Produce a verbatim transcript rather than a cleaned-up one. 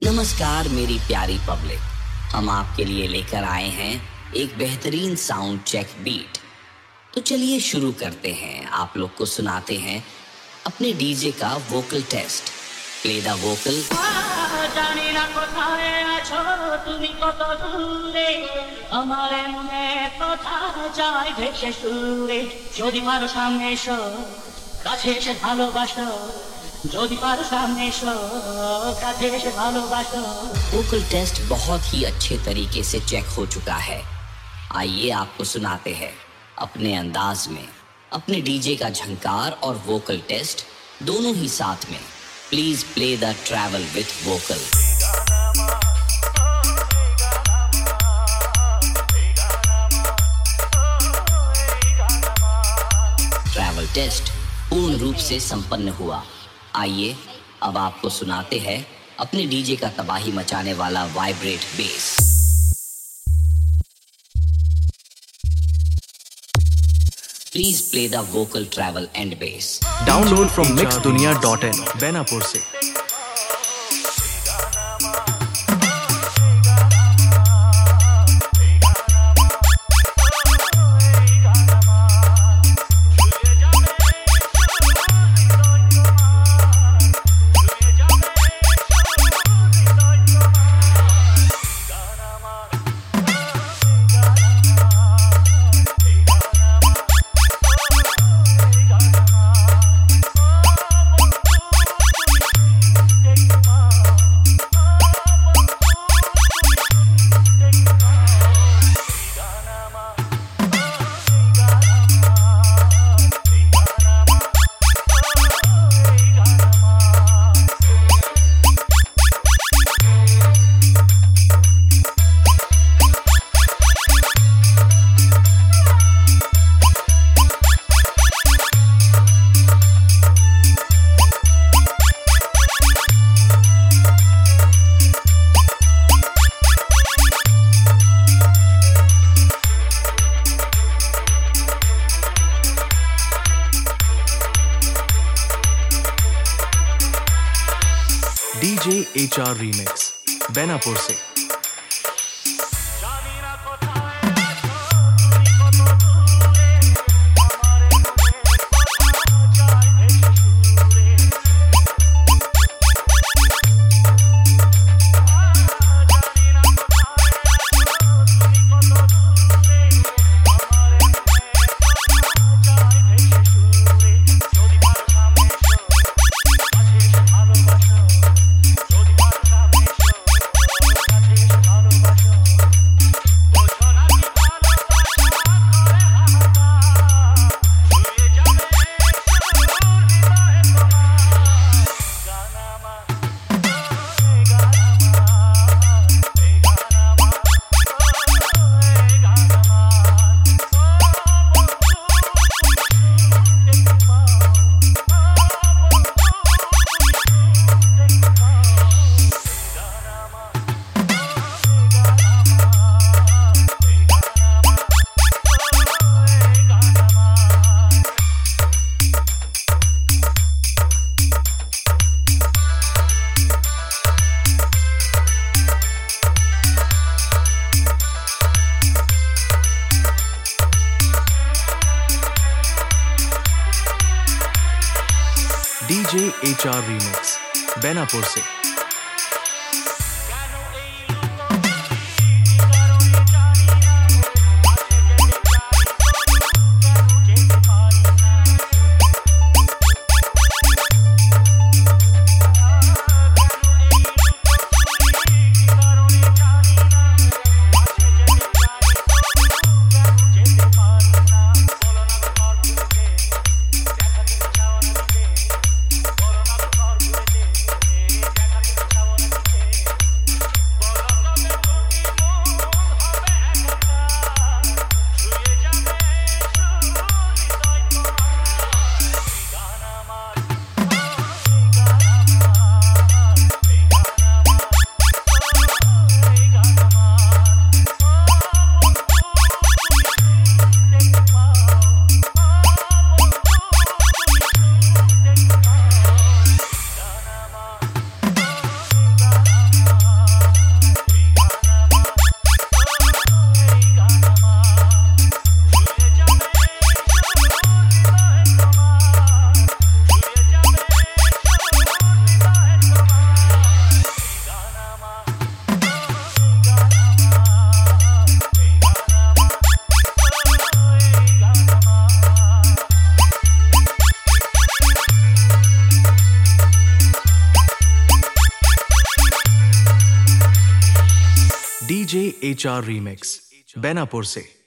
नमस्कार मेरी प्यारी पब्लिक, हम आपके लिए लेकर आए हैं एक बेहतरीन साउंड चेक बीट। तो चलिए शुरू करते हैं। आप लोग को सुनाते हैं अपने डीजे का vocal test. Play the vocal. जानी ना कोথায় আছো তুমি কত দূরে আমার মনে কথা যায় ভেসে সুরে যদি পারো সামনে এসো কাছে এসে ভালোবাসো যদি পারো सामने एसो काछे एसे भालोबासो। वोकल टेस्ट बहुत ही अच्छे तरीके से चेक हो चुका है। आइए आपको सुनाते हैं अपने अंदाज में अपने डीजे का झंकार और वोकल टेस्ट दोनों ही साथ में। Please play the treble with vocal. Treble test पूर्ण रूप से संपन्न हुआ। आइए अब आपको सुनाते हैं अपने डीजे का तबाही मचाने वाला vibrate bass. Please play the vocal treble and bass. Download from mix Dunia dot in Benapur से। DJ H R remix Benapur से। DJ H R remix Benapur से। দেখা DJ H R remix Benapur से।